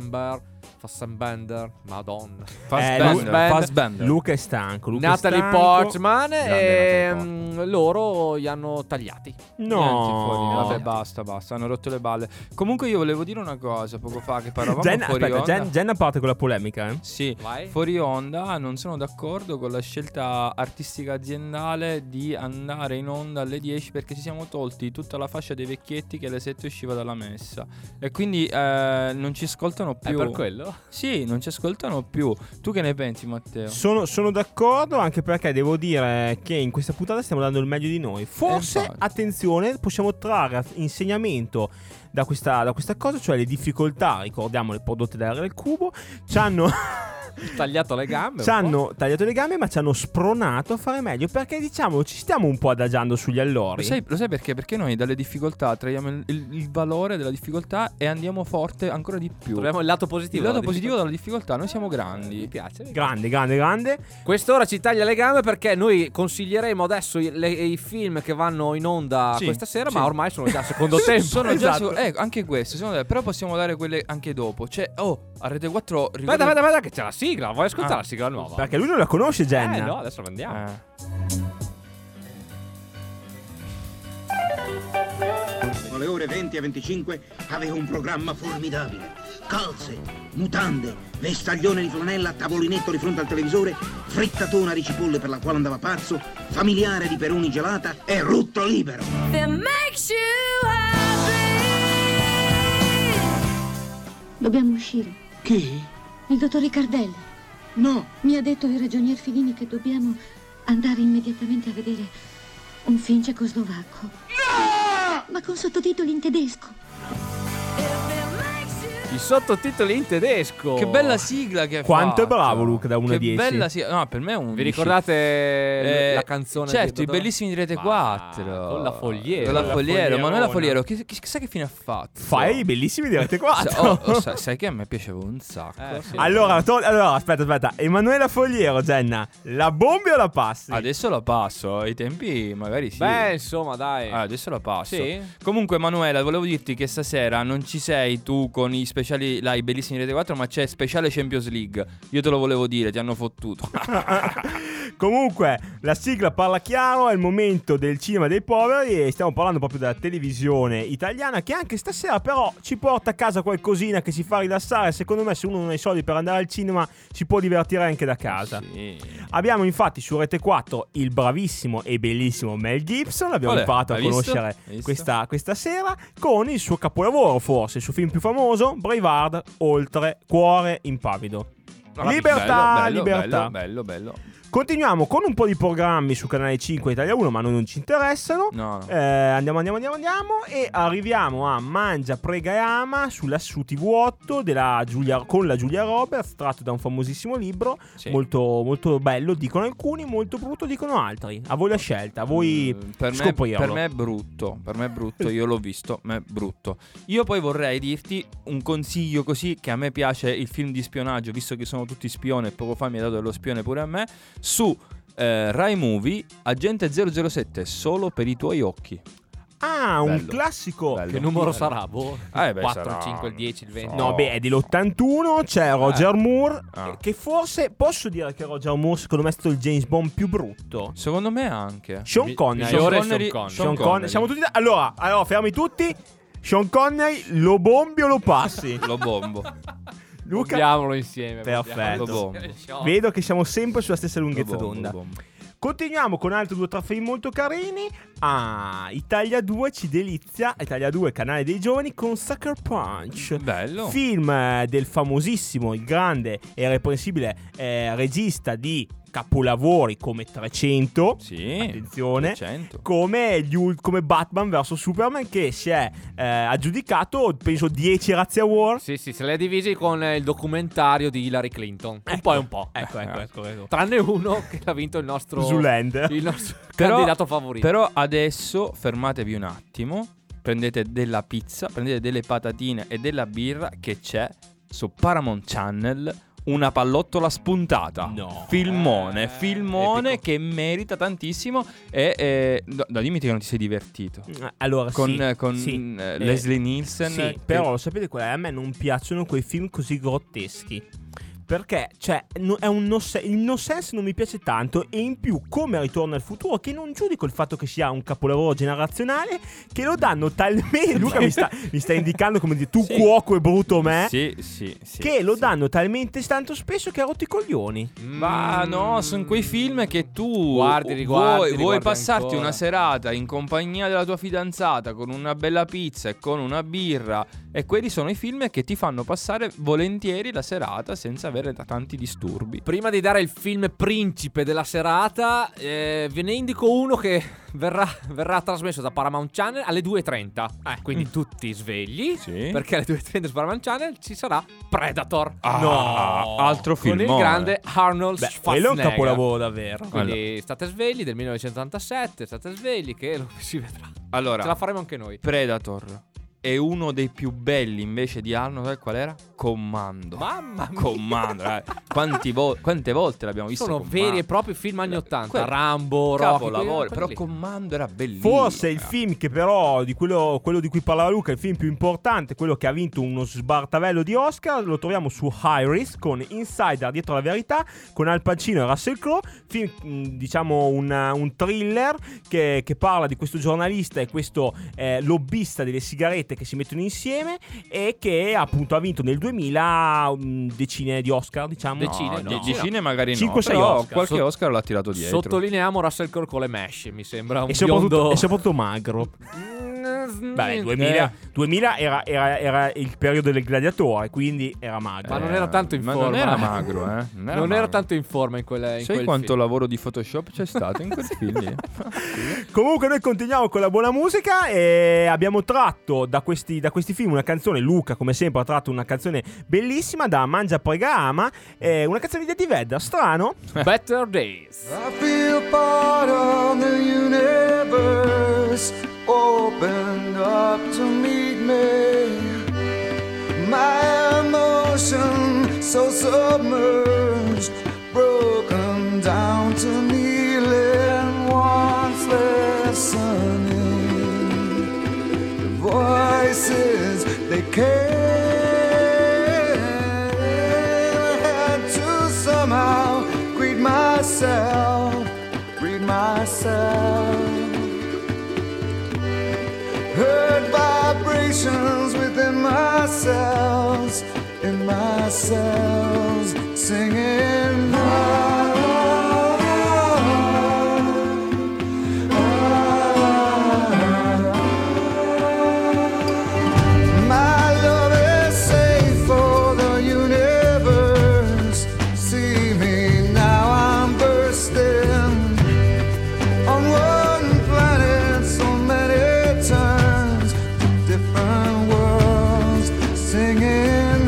Fassbender, Madonna, Fassbender. Luca è stanco. Natalie Portman, Grande e Natalie loro li hanno tagliati. No. Vabbè, basta. Hanno rotto le balle. Comunque io volevo dire una cosa poco fa, che parlavamo fuori onda. Jen parte con la polemica, Sì, Vai. fuori onda non sono d'accordo con la scelta artistica aziendale di andare in onda alle 10, perché ci siamo tolti tutta la fascia dei vecchietti che alle 7 usciva dalla messa, e quindi non ci ascoltano più. È per quello? Sì, non ci ascoltano più. Tu che ne pensi, Matteo? Sono d'accordo, anche perché devo dire che in questa puntata stiamo dando il meglio di noi. Forse, infatti. attenzione, possiamo trarre insegnamento da questa cosa, cioè le difficoltà, ricordiamo, le prodotte da del Cubo, ci hanno tagliato le gambe. ci hanno tagliato le gambe, ma ci hanno spronato a fare meglio, perché diciamo ci stiamo un po' adagiando sugli allori. Lo sai perché? Perché noi dalle difficoltà traiamo il valore della difficoltà e andiamo forte ancora di più. Troviamo il lato positivo. Il lato positivo della difficoltà. Noi siamo grandi. Mi piace. Grande. Quest'ora ci taglia le gambe, perché noi consiglieremo adesso i film che vanno in onda Sì, questa sera, sì. ma ormai sono già secondo tempo. Sono già Esatto. anche queste però possiamo dare quelle anche dopo. Cioè, a Rete 4 Aspetta, che c'è la sigla. Vuoi ascoltare la sigla nuova? Perché lui non la conosce, Jenna. No, adesso andiamo. alle ore 20 e 25 aveva un programma formidabile. Calze, mutande, vestaglione di flanella, tavolinetto di fronte al televisore, frittatona di cipolle per la quale andava pazzo, familiare di peroni gelata e rutto libero. That makes you happy. Dobbiamo uscire. Chi? Il dottor Riccardelli. No. Mi ha detto il ragionier Filini che dobbiamo andare immediatamente a vedere un film cecoslovacco. No! Ma con sottotitoli in tedesco. I sottotitoli in tedesco. Che bella sigla che ha Quanto è fatto. bravo Luca da 1 a 10. Che bella sigla. No, per me è un Vi ricordate la canzone? Certo, di i bellissimi di Rete 4. Con la Fogliero. Con la Fogliero, Foglierona. Manuela Fogliero. Chissà che fine ha fatto. Fai i bellissimi di Rete 4. Sai che a me piaceva un sacco. Sì. Allora, aspetta. Emanuela Fogliero, Jenna, la bombi o la passi? Adesso la passo, ai tempi magari sì. Beh, insomma, dai. Adesso la passo. Sì? Comunque, Emanuela, volevo dirti che stasera non ci sei tu con i speciali, là, i bellissimi di Rete 4, ma c'è speciale Champions League. Io te lo volevo dire, ti hanno fottuto. Comunque, la sigla parla chiaro, è il momento del cinema dei poveri e stiamo parlando proprio della televisione italiana che anche stasera però ci porta a casa qualcosina che ci fa rilassare. Secondo me se uno non ha i soldi per andare al cinema si può divertire anche da casa. Sì. Abbiamo infatti su Rete 4 il bravissimo e bellissimo Mel Gibson, l'abbiamo Olè, imparato a hai visto? conoscere Hai visto? questa sera con il suo capolavoro, forse il suo film più famoso, Braveheart, oltre Cuore impavido. Libertà, bello, libertà. Bello. Continuiamo con un po' di programmi su Canale 5 Italia 1, ma a noi non ci interessano. No. Andiamo e arriviamo a Mangia, Prega e Ama su TV8 con la Giulia Roberts, tratto da un famosissimo libro. Sì. Molto, molto bello, dicono alcuni, molto brutto, dicono altri. A voi la scelta, a voi scoprirlo. Per me è brutto, io l'ho visto, ma è brutto. Io poi vorrei dirti un consiglio così, che a me piace il film di spionaggio, visto che sono tutti spioni e poco fa mi ha dato dello spione pure a me. Su Rai Movie, Agente 007, solo per i tuoi occhi. Ah, un Bello. classico. Bello. Che numero sarà? Boh. Beh, 4, sarà- il 5, il 10, il 20. No, beh, è dell'81, c'è Roger Moore, Ah. che forse, posso dire che Roger Moore secondo me è stato il James Bond più brutto. Secondo me anche. Sean Connery. Sean Connery. Siamo tutti allora, fermi tutti. Sean Connery, lo bombi o lo passi? Lo bombo. Luca? Bombiamolo insieme. Perfetto. Lo bombo. Vedo che siamo sempre sulla stessa lunghezza Lo bombo, d'onda. lo bombo. Continuiamo con altri 2 trofei molto carini. Italia 2 ci delizia. Italia 2, canale dei giovani, con Sucker Punch. Bello. Film del famosissimo, il grande e irreprensibile regista di capolavori come 300. Sì. Attenzione. 300. Come Batman vs Superman, che si è aggiudicato, penso, 10 Razzie Award. Sì, se le ha divisi con il documentario di Hillary Clinton. Un po' e un po'. Ecco. Tranne uno che ha vinto il nostro Zoolander. Il nostro candidato favorito. Però adesso fermatevi un attimo, prendete della pizza, prendete delle patatine e della birra, che c'è su Paramount Channel Una pallottola spuntata. No. Filmone epico. che merita tantissimo. E dimmi che non ti sei divertito. Allora, Con sì. Leslie Nielsen. Sì, però lo sapete qual è? A me non piacciono quei film così grotteschi. Perché, cioè, il no sense non mi piace tanto. E in più, come Ritorno al futuro, che non giudico il fatto che sia un capolavoro generazionale, che lo danno talmente. Luca mi sta indicando come dire, tu Sì. cuoco e brutto me. Sì. Che lo danno talmente tanto spesso che ha rotto i coglioni. Ma no, sono quei film che tu vuoi passarti ancora. una serata in compagnia della tua fidanzata con una bella pizza e con una birra, e quelli sono i film che ti fanno passare volentieri la serata senza avere tanti disturbi. Prima di dare il film principe della serata, ve ne indico uno che verrà trasmesso da Paramount Channel alle 2:30. Quindi tutti svegli, Sì. perché alle 2:30 su Paramount Channel ci sarà Predator. No, altro film. Con il grande Arnold Schwarzenegger. Quello è un capolavoro davvero. Quindi state svegli, del 1987, state svegli che lo si vedrà. Allora, Ce la faremo anche noi. Predator, E uno dei più belli invece di Arnold, qual era? Commando. Mamma mia. Commando, quante volte l'abbiamo visto? Sono Commando? veri e propri film anni 80. Quello- Rambo, Rocky. Capolavoro, però quelli lì. Commando era bellissimo. Forse il film che però di quello di cui parlava Luca, il film più importante, quello che ha vinto uno sbartavello di Oscar, lo troviamo su High Risk con Insider dietro la verità, con Al Pacino e Russell Crowe. Film, diciamo un thriller che parla di questo giornalista e questo lobbista delle sigarette che si mettono insieme e che appunto ha vinto nel 2000 decine di Oscar, diciamo. Decine magari no, 5-6 però Oscar. qualche Oscar l'ha tirato dietro. Sottolineiamo Russell Crowe con le mesh. Mi sembra un E biondo. soprattutto magro. Beh, 2000 era il periodo del gladiatore, quindi era magro. Ma non era tanto in ma forma. non era magro, eh. Non era tanto in forma in Sai quel quanto film. lavoro di Photoshop c'è stato in quel film? Comunque noi continuiamo con la buona musica e abbiamo tratto da questi film una canzone. Luca come sempre ha tratto una canzone bellissima da Mangia Prega Ama, una canzone di Eddie Vedder, strano. Better Days. I feel part of the universe opened up to meet me. My emotion so submerged, broken down to kneeling, once listening. The voices they came, I had to somehow greet myself. Heard vibrations within my cells, singing. My love is safe for the universe. See me now, I'm bursting on one planet, so many turns to different worlds, singing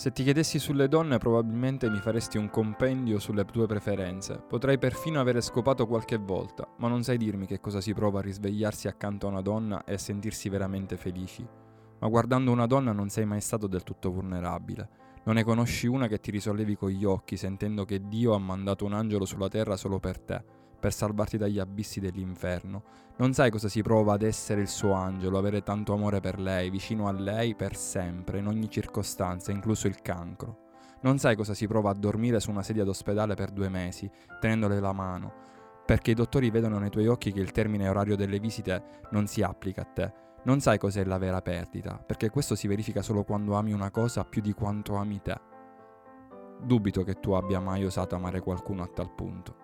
Se ti chiedessi sulle donne, probabilmente mi faresti un compendio sulle tue preferenze. Potrei perfino avere scopato qualche volta, ma non sai dirmi che cosa si prova a risvegliarsi accanto a una donna e a sentirsi veramente felici. Ma guardando una donna non sei mai stato del tutto vulnerabile. Non ne conosci una che ti risollevi con gli occhi, sentendo che Dio ha mandato un angelo sulla terra solo per te, per salvarti dagli abissi dell'inferno. Non sai cosa si prova ad essere il suo angelo, avere tanto amore per lei, vicino a lei per sempre, in ogni circostanza, incluso il cancro. Non sai cosa si prova a dormire su una sedia d'ospedale per 2 mesi, tenendole la mano, perché i dottori vedono nei tuoi occhi che il termine orario delle visite non si applica a te. Non sai cos'è la vera perdita, perché questo si verifica solo quando ami una cosa più di quanto ami te. Dubito che tu abbia mai osato amare qualcuno a tal punto.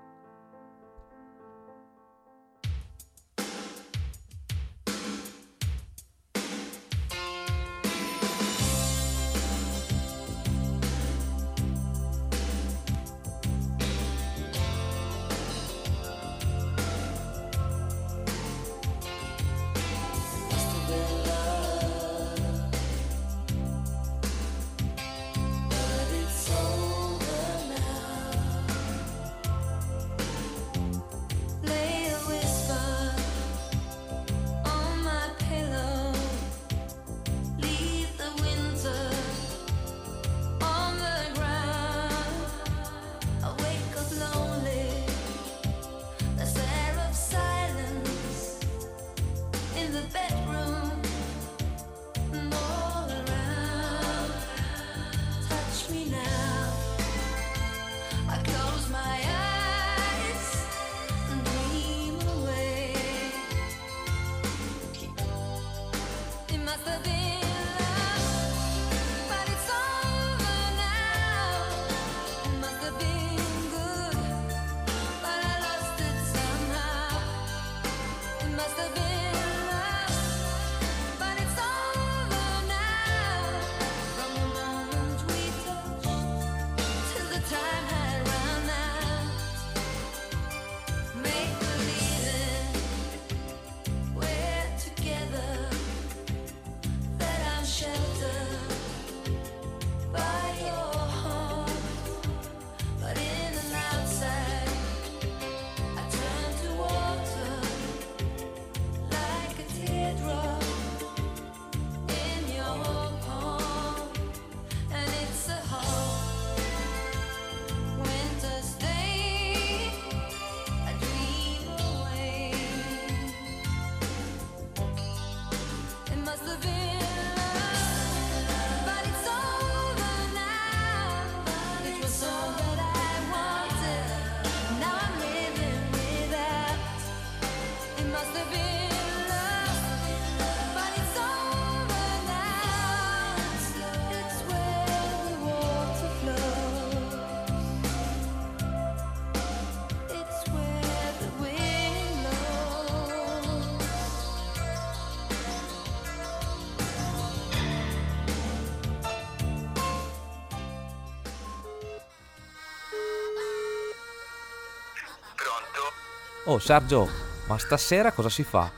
Oh Sergio, ma stasera cosa si fa?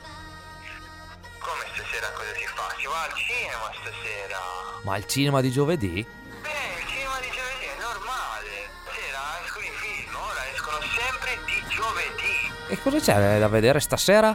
Come stasera cosa si fa? Si va al cinema stasera. Ma il cinema di giovedì? Il cinema di giovedì è normale. Stasera escono i film, ora escono sempre di giovedì. E cosa c'è da vedere stasera?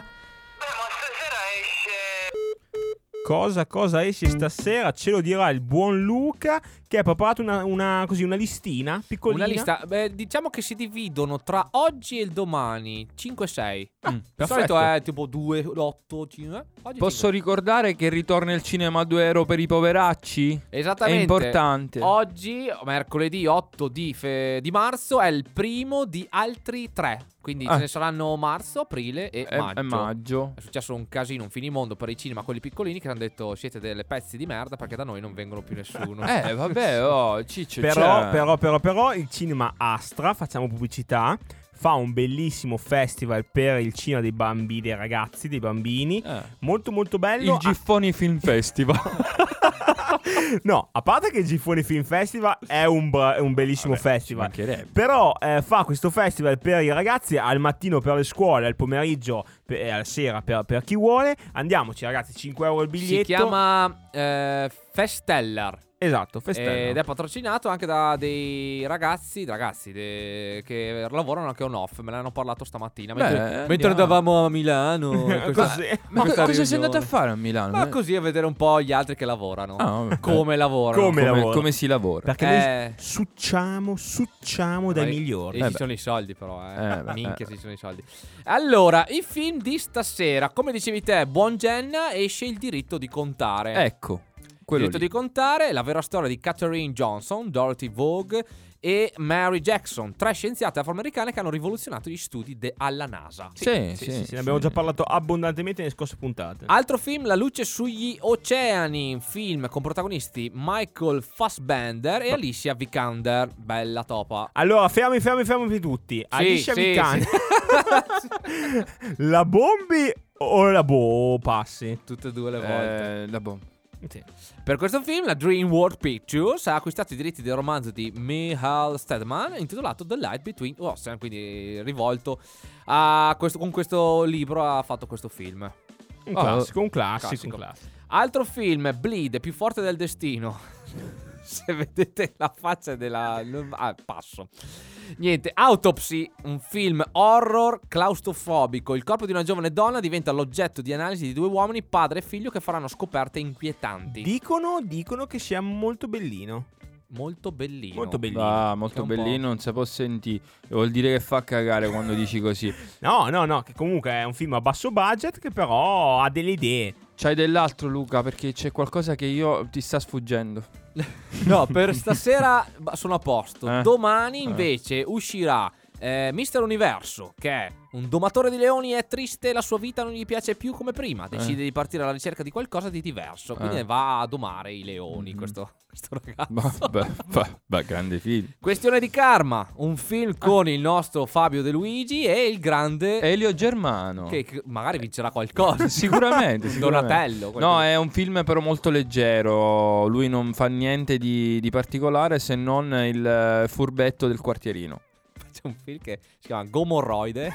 Cosa esce stasera? Ce lo dirà il buon Luca, che ha preparato una listina piccolina. Una lista, diciamo che si dividono tra oggi e il domani 5-6. Di solito è tipo 2, 8, 5. Posso ricordare che ritorna il cinema a €2 per i poveracci? Esattamente. È importante. Oggi, mercoledì 8 di marzo, è il primo di altri 3. Quindi ce ne saranno marzo, aprile e maggio. È successo un casino, un finimondo per i cinema, quelli piccolini, che hanno detto siete delle pezzi di merda perché da noi non vengono più nessuno. Vabbè, ciccio. Però il cinema Astra, facciamo pubblicità, fa un bellissimo festival per il cinema dei bambini, dei ragazzi, dei bambini. Molto molto bello. Il Giffoni Film Festival. No, a parte che il Giffoni Film Festival è un bellissimo festival, però fa questo festival per i ragazzi al mattino per le scuole, al pomeriggio e alla sera per chi vuole. Andiamoci ragazzi, €5 il biglietto. Si chiama Festeller. Esatto, festello. Ed è patrocinato anche da dei ragazzi che lavorano anche on off. Me ne hanno parlato stamattina mentre andavamo a Milano. Ma cosa sei andato a fare a Milano? Ma così a vedere un po' gli altri che lavorano. Come lavorano. Come si lavora. Perché noi succiamo dai migliori. E ci sono i soldi però, minchia, ci sono i soldi. Allora, i film di stasera, come dicevi te, buon Jenna, esce Il diritto di contare. Ecco, quello Il diritto di contare, la vera storia di Katherine Johnson, Dorothy Vaughan e Mary Jackson, 3 scienziate afroamericane che hanno rivoluzionato gli studi alla NASA. Sì, ne abbiamo già parlato abbondantemente nelle scorse puntate. Altro film, La luce sugli oceani, un film con protagonisti Michael Fassbender e Alicia Vikander. Bella topa. Allora, fermi tutti. Alicia Vikander. La bombi o la passi? Tutte e due le volte. La bomba. Sì. Per questo film la DreamWorks Pictures ha acquistato i diritti del romanzo di Michael Stedman intitolato The Light Between Oceans, quindi rivolto a con questo libro ha fatto questo film. Un classico. Altro film, Bleed, più forte del destino. Se vedete la faccia passo. Niente, Autopsy, un film horror claustrofobico. Il corpo di una giovane donna diventa l'oggetto di analisi di 2 uomini, padre e figlio, che faranno scoperte inquietanti. Dicono che sia molto bellino. Molto bellino. Molto bellino. Molto bellino, non si può sentire. Vuol dire che fa cagare quando dici così. No, che comunque è un film a basso budget che però ha delle idee. C'hai dell'altro, Luca, perché c'è qualcosa che ti sta sfuggendo. No, per stasera sono a posto. Domani invece uscirà Mister Universo, che è un domatore di leoni, è triste, la sua vita non gli piace più come prima, decide di partire alla ricerca di qualcosa di diverso, quindi va a domare i leoni questo ragazzo. Beh, grande film. Questione di karma, un film con il nostro Fabio De Luigi e il grande Elio Germano, che magari vincerà qualcosa. Sicuramente. Donatello. No, è un film però molto leggero. Lui non fa niente di particolare se non il furbetto del quartierino. C'è un film che si chiama Gomorroide.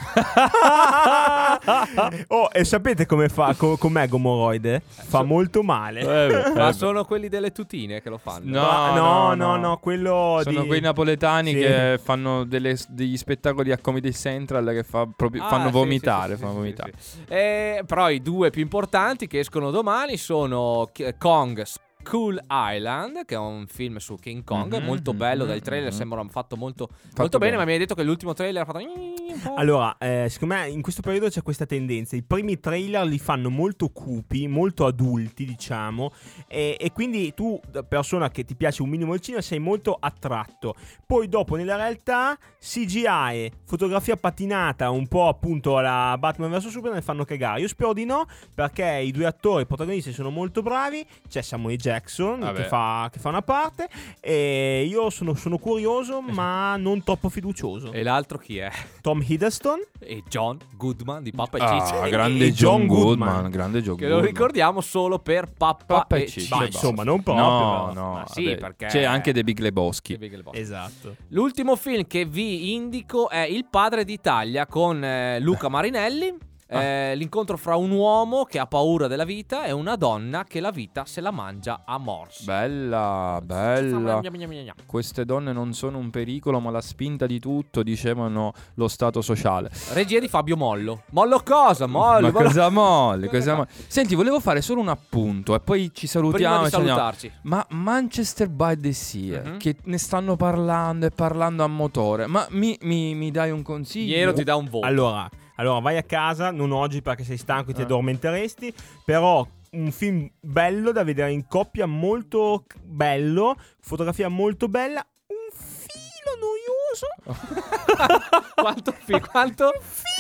E sapete come fa? Com'è Gomorroide? Fa molto male. Ma sono quelli delle tutine che lo fanno. No, quello sono quei napoletani che fanno degli spettacoli a Comedy Central che fanno vomitare. Però i 2 più importanti che escono domani sono Kong Skull Island, che è un film su King Kong, molto bello, dai trailer sembra fatto molto bene, ma mi hai detto che l'ultimo trailer ha fatto Allora, secondo me in questo periodo c'è questa tendenza. I primi trailer li fanno molto cupi, molto adulti, diciamo, e quindi tu, persona che ti piace un minimo il cinema, sei molto attratto. Poi dopo nella realtà CGI, fotografia patinata, un po' appunto alla Batman vs Superman, fanno cagare. Io spero di no, perché i 2 attori protagonisti sono molto bravi. C'è Samuel Jackson che fa una parte, e io sono curioso ma non troppo fiducioso. E l'altro chi è? Tom Hiddleston e John Goodman di Pappa e Cicci. Grande John Goodman, grande John che lo ricordiamo solo per Pappa e Cicci. Ma insomma non proprio. No, sì, perché c'è anche The Big Lebowski. Esatto. L'ultimo film che vi indico è Il padre d'Italia con Luca Marinelli. L'incontro fra un uomo che ha paura della vita e una donna che la vita se la mangia a morsi. Bella. Queste donne non sono un pericolo, ma la spinta di tutto, dicevano lo stato sociale. Regia di Fabio Mollo. Mollo cosa? Mollo. Cosa molle? Senti, volevo fare solo un appunto e poi ci salutiamo. Prima di salutarci. Ma Manchester by the Sea, che ne stanno parlando a motore. Ma mi dai un consiglio? Ieri ti dà un voto. Allora vai a casa, non oggi perché sei stanco e ti addormenteresti, però un film bello da vedere in coppia, molto bello, fotografia molto bella, un filo noioso. Quanto?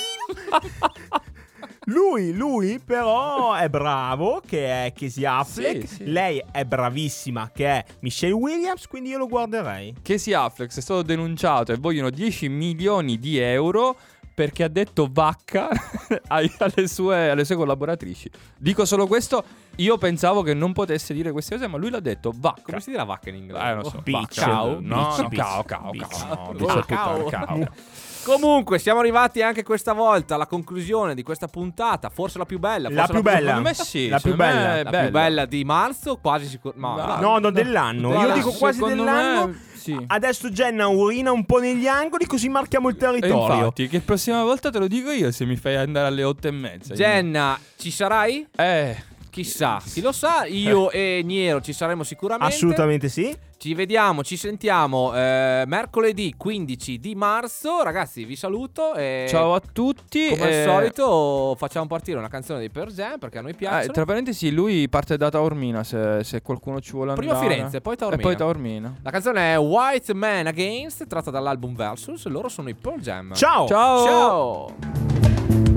Lui però è bravo, che è Casey Affleck. Sì. Lei è bravissima, che è Michelle Williams, quindi io lo guarderei. Casey Affleck è stato denunciato e vogliono 10 milioni di euro perché ha detto vacca alle sue collaboratrici. Dico solo questo, io pensavo che non potesse dire queste cose, ma lui l'ha detto vacca. Come si dirà vacca in inglese? Non so, Bitch. vacca. Cow. No, Bitch. cow. Cow. Comunque siamo arrivati anche questa volta alla conclusione di questa puntata, forse la più bella. La più bella. Secondo me sì, La più secondo me bella. è La più bella di marzo, quasi sicuro. No, dell'anno. Io dico quasi secondo dell'anno. me, sì. Adesso Jenna urina un po' negli angoli, così marchiamo il E territorio. infatti, che prossima volta te lo dico io se mi fai andare alle 8:30. Jenna, ci sarai? Chissà, chi lo sa, io e Niero ci saremo sicuramente. Assolutamente sì. Ci vediamo, ci sentiamo mercoledì 15 di marzo. Ragazzi, vi saluto. Ciao a tutti. Come al solito facciamo partire una canzone di Pearl Jam perché a noi piace. Tra parentesi, lui parte da Taormina se qualcuno ci vuole andare. Prima Firenze, poi Taormina. E poi Taormina. La canzone è White Man Against, tratta dall'album Versus. Loro sono i Pearl Jam. Ciao. Ciao.